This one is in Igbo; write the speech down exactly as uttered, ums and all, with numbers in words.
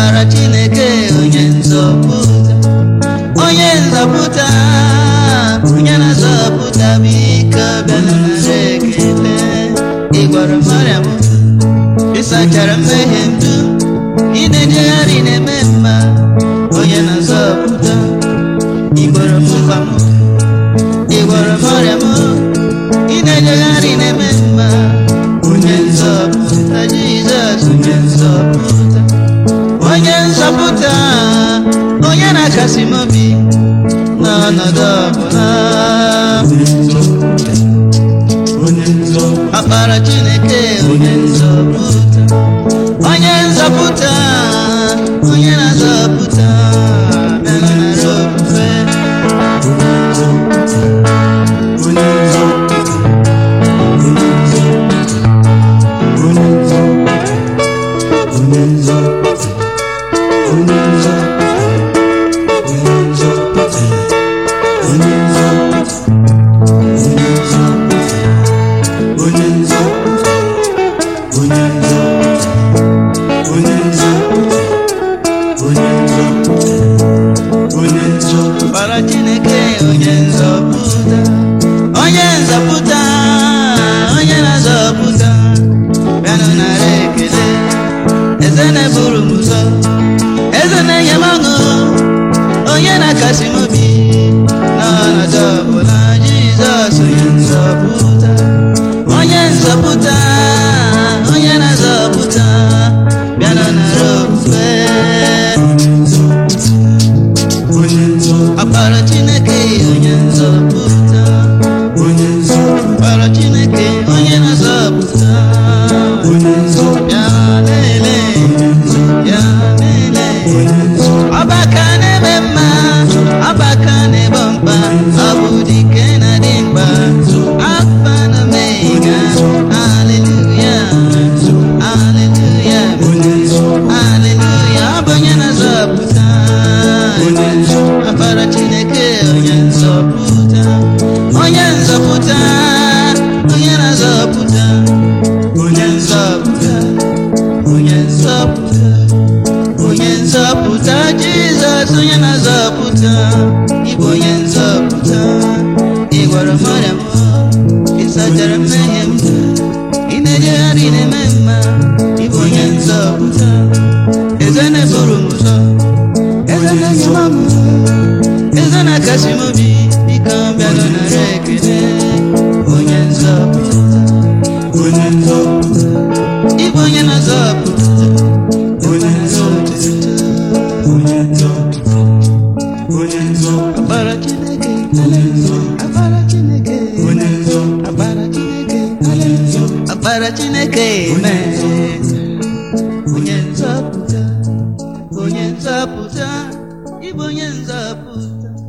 ọkpara Chineke onye nzọpụta, onye nzọpụta, onye na-azọpụta biko bịanụ nara ekele. Ị gwara Mariam, ị sachara mmehie m dum, ị na-ejegharị na-eme mma, onye na-azọpụta. Ị gwara m mkpa m, ị gwara Mariam, ị na-ejegharị na-eme mma, onye nzọpụta Jizọs, onye nzọpụta, onye nzọpụta, onye na-akasị m obi n'ọnọdụ ọbụla. Ọkpara Chineke onye nzọpụta, onye nzọpụta, onye na-azọpụta bịanụ nara ofufe. Ọkpara Chineke onye nzọpụta, onye nzọpụta, onye na-azọpụta bịanụ nara ekele. Eze na-eburu m ụzọ, eze na-enye m ọṅụ, onye na-akasị m obi n'ọnọdụ ọbụla. Jizọs onye nzọpụta, onye nzọpụta, onye na-azọpụta bịanụ nara ofufe. Ọkpara Chineke onye nzọpụta, ọkpara Chineke onye na-azọpụta, ya lele, ya lele. Ọbaka na-eme mma, ọbaka na-egbo mkpa, ọ bụ dike na dị mkpa, Alfa na Omega. Hallelujah, hallelujah, hallelujah. Ọ bụ onye na-azọpụta, ọkpara Chineke onye nzọpụta, onye nzọpụta, onye na-azọpụta, onye nzọpụta, onye nzọpụta, onye nzọpụta Jizọs onye na-azọpụta. Ị bụ onye nzọpụta. Ị gwara Mariam, ị sachara mmehie m, ị na-ejegharị na-eme mma, ị bụ onye nzọpụta. Eze na-eburu m ụzọ, eze na-enye m ọṅụ, eze na-akasị m obi biko bịanụ nara ekele. Onye nzọpụta, onye nzọpụta, ị bụ onye na-azọpụta, onye nzọpụta, onye nzọpụta, onye nzọpụta. Ọkpara Chineke, ọkpara Chineke, ọkpara Chineke, ọkpara Chineke, onye nzọpụta, onye nzọpụta, ị bụ onye nzọpụta.